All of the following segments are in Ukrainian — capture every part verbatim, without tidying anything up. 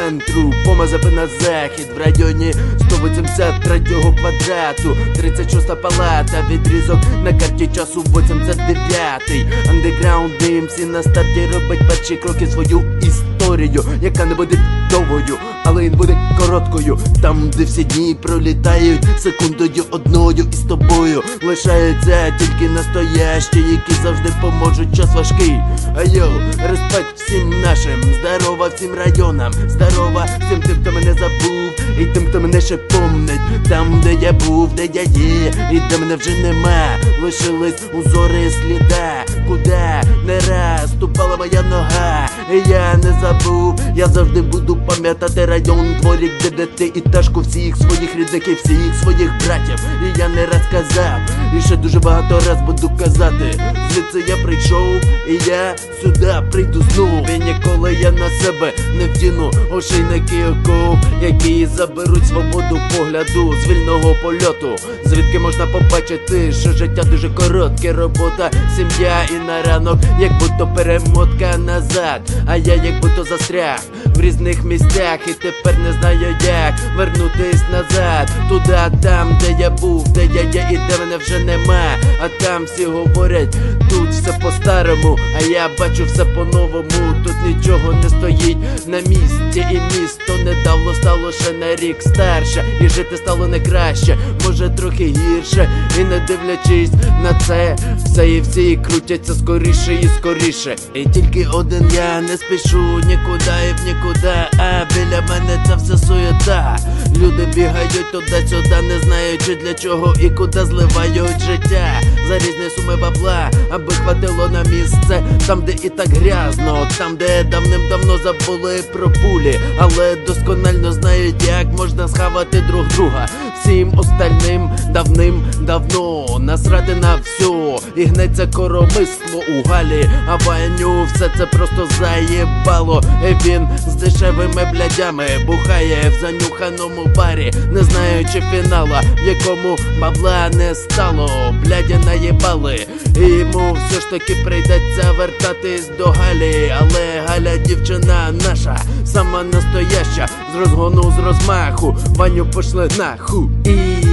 центру, помазапи на захід, в районі сто вісімдесят третього квадрату, тридцять шоста палата, відрізок на карті часу вісімдесят дев'ятий. Андеграунд ді ем сі на старті робить перші кроки свою історію, яка не буде довгою, але й буде короткою. Там, де всі дні пролітають секундою одною, і з тобою лишаються тільки настоящі, які завжди поможуть час важкий. А йоу, респект всім нашим, здорова всім районам, здорова всім тим, хто мене забув, і тим, хто мене ще помнить. Там, де я був, де я є, і де мене вже нема, лишились узори сліда, куди не раз ступала моя нога. І я не забув, я завжди буду пам'ятати район, дворік, де де ти, і ташку всіх своїх рідних і всіх своїх братів. І я не раз казав, і ще дуже багато раз буду казати, звідси я прийшов, і я сюди прийду знову. І ніколи я на себе не вдіну ошейники оков, які заберуть свободу погляду з вільного польоту, звідки можна побачити, що життя дуже коротке, робота, сім'я і на ранок, як будто перемотка назад. А я як будто застряг в різних місцях, і тепер не знаю як вернутись назад, туди, там, де я був, де я є і де мене вже нема. А там всі говорять, тут все по-старому, а я бачу все по-новому. Тут нічого не стоїть на місці, і місто недавно стало ще на рік старше, і жити стало не краще, може трохи гірше. І не дивлячись на це, все і всі крутяться скоріше і скоріше. І тільки один я не спішу нікуди і в нікуди, а біля мене це все суєта. Люди бігають туди-сюди, не знаючи для чого і куди зливають життя за різні суми бабла, аби хватило на місце там, де і так грязно, там, де давним-давно забули про пулі, але досконально знають, як можна схавати друг друга. Всім остальним давним-давно насрати на все, і гнеться коромисло у Галі, а Ваню все це просто заєбало. І він з дешевими блядями бухає в занюханому барі, не знаючи фінала, в якому бабла не стало. Бляді наєбали, і йому все ж таки прийдеться вертатись до Галі. Але Галя дівчина наша, сама настояща, з розгону, з розмаху Ваню пошли нахуй. І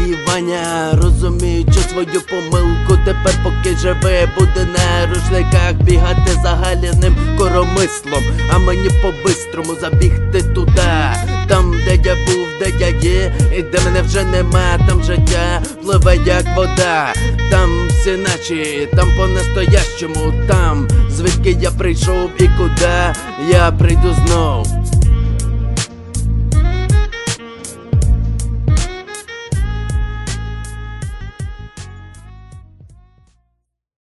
Ваня, розуміючи свою помилку, тепер поки живе, буде на рушниках бігати за Галіним коромислом, а мені по-бистрому забігти туди, там, де я був, де я є, і де мене вже нема. Там життя пливе як вода, там всі наче, там по-настоящому, там, звідки я прийшов і куди я прийду знов.